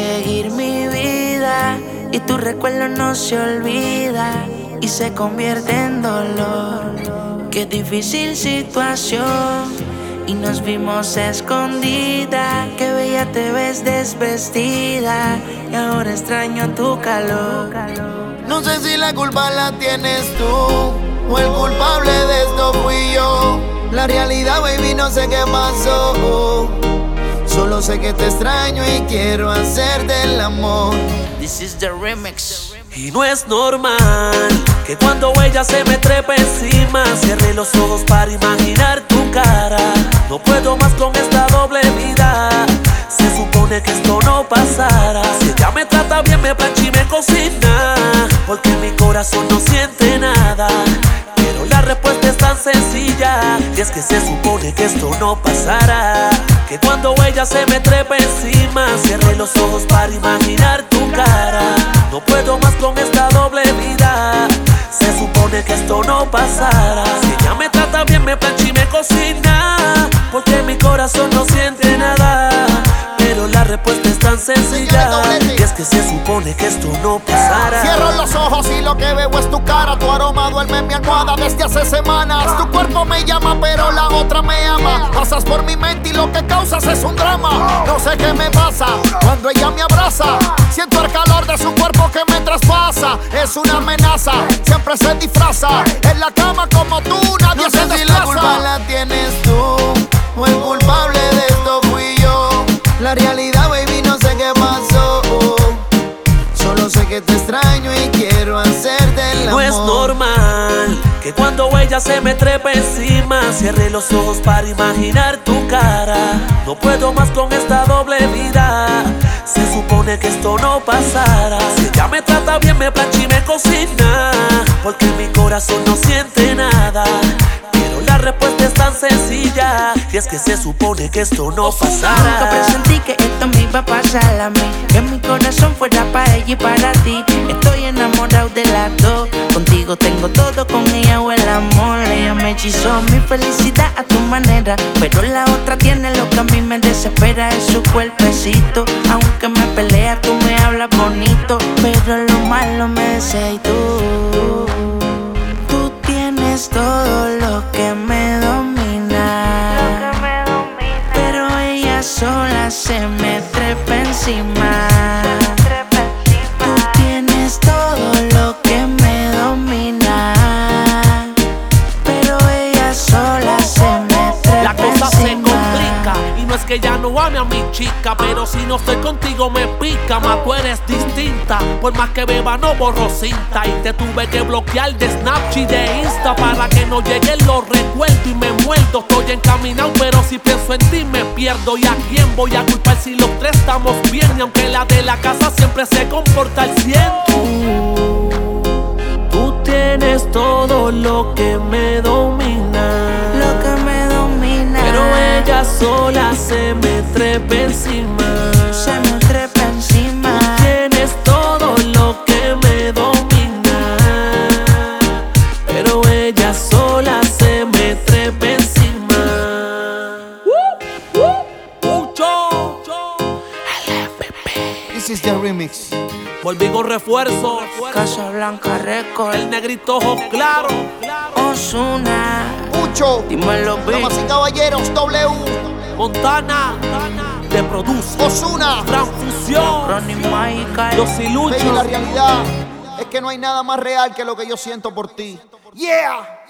seguir mi vida y tu recuerdo no se olvida y se convierte en dolor. Qué difícil situación y nos vimos escondida. Qué bella te ves desvestida y ahora extraño tu calor. No sé si la culpa la tienes tú o el culpable de esto fui yo. La realidad, baby, no sé qué pasó. Solo sé que te extraño y quiero hacerte el amor. This is the remix. Y no es normal que cuando ella se me trepa encima cierre los ojos para imaginar tu cara. No puedo más con esta doble vida. Se supone que esto no pasara. Si ella me trata bien, me plancha y me cocina, porque mi corazón no siente nada. Pero la respuesta es tan sencilla, y es que se supone que esto no pasara. Que cuando ella se me trepa encima cierre los ojos para imaginar tu cara. No puedo más con esta doble vida. Se supone que esto no pasara. Si ella me trata bien, me plancha y me cocina, porque mi corazón no siente nada. Pero la respuesta es tan sencilla, y es que se supone que esto no pasara. Cierro los ojos y lo que veo es tu cara. Tu aroma duerme en mi almohada desde hace semanas. Tu cuerpo me llama pero la otra me ama. Pasas por mi mente y lo que causas es un drama. No sé qué me pasa cuando ella me abraza. Siento el calor de su cuerpo que me traspasa. Es una amenaza, siempre se disfraza. En la cama como tú nadie se desplaza. No sé si la culpa la tienes tú o el culpable de esto fui yo. La realidad, baby, no sé qué pasó. Solo sé que te extraño y quiero hacerte el amor. No es normal que cuando ella se me trepa encima cierre los ojos para imaginar tu cara. No puedo más con esta doble vida. Se supone que esto no pasara. Si ella me trata bien, me plancha y me cocina, porque mi corazón no siente nada. Pero la respuesta es tan sencilla, y es que se supone que esto no pasara. Nunca presentí que esto me iba a pasar a mí, que mi corazón fuera para ella y para ti. Estoy enamorado de las dos. Contigo tengo todo, con ella o el amor. Ella me hechizó mi felicidad a tu manera, pero la otra tiene lo que a mí me desespera. Es su cuerpecito. Aunque me pelea, tú me hablas bonito, pero lo malo me deseas tú. Tú tienes todo lo que me domina, pero ella sola se me trepa encima. Tú tienes todo lo que me domina, pero ella sola se me trepa La cosa encima. se complica, y no es que ya no ame a mi chica, pero si no estoy contigo me pica. Más tú eres distinta, por más que beba no borro cinta. Y te tuve que bloquear de Snapchat y de Insta para que no lleguen los recuerdos y me muerdo. Estoy encaminado, pero si pienso en ti me pierdo. ¿Y a quién voy a culpar si los tres estamos bien? Y aunque la de la casa siempre se comporta al 100. Tú tienes todo lo que me domina, Lo que me domina, pero ella sola se me trepa encima. se me trepa encima. Tienes todo lo que me domina, pero ella sola se me trepa encima. Mucho. This is the remix. Volví con refuerzo. Casablanca Record, El negrito ojo claro. Ozuna, Mucho. dímelo, Damas y caballeros, W. Montana. Te produce. Ozuna. Transfusión. Ronnie Michael. Los Baby, la iluchos. realidad es que no hay nada más real que lo que yo siento por ti. Yeah.